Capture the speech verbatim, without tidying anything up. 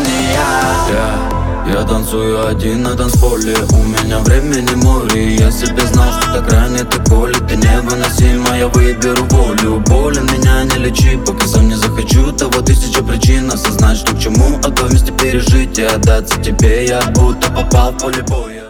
Я, я танцую один на танцполе, у меня времени море. Я себе знал, что так ранит и колет. Ты невыносима, я выберу волю. Болен, меня не лечи, пока сам не захочу. Того тысяча причин осознать, что к чему, а то вместе пережить и отдаться тебе. Я будто попал в поле боя.